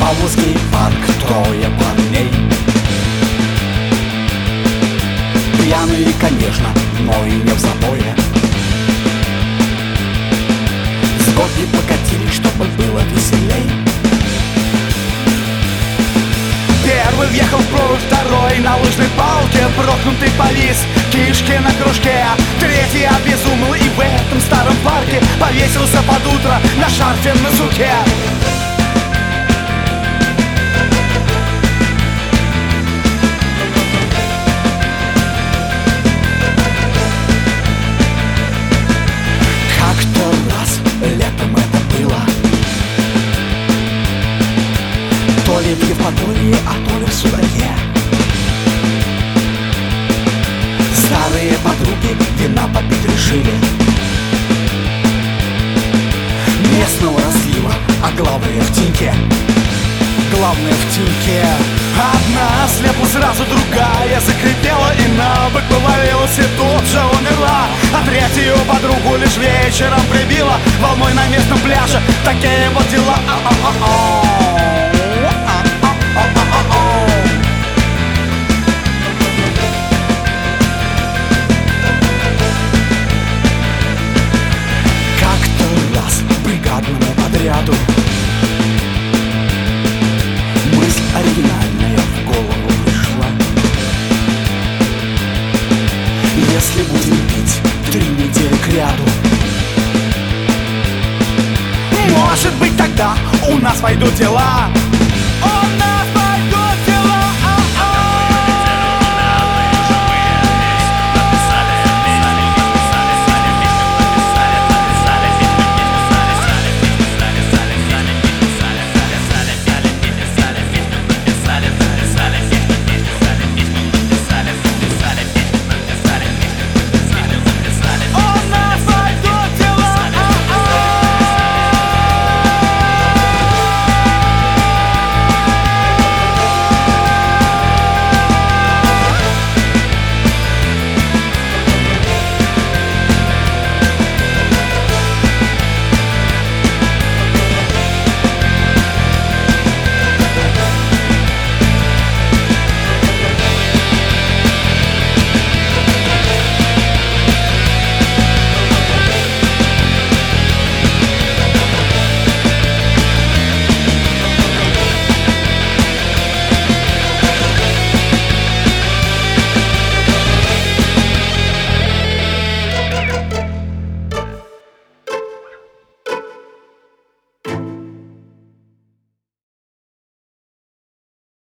Павловский парк, трое парней. Пьяные, конечно, но и не в забое. С горки покатились, чтобы было веселей. Первый въехал в прорубь, второй на лыжной палке. Проклятый повис, кишки на кружке. Третий обезумел и в этом старом парке повесился под утро на шарфе на суке. То ли в Евпатории, а то ли в Судаке. Старые подруги вина попить решили. Местного разлива, а главное в тиньке. Главное в тиньке. Одна слепла, сразу другая закрепела, и на бок повалилась, и тут же умерла. А третью подругу лишь вечером прибила волной на местном пляже. Такие вот дела. Подряду мысль оригинальная в голову пришла. Если будем пить 3 недели кряду, может быть, тогда у нас пойдут дела.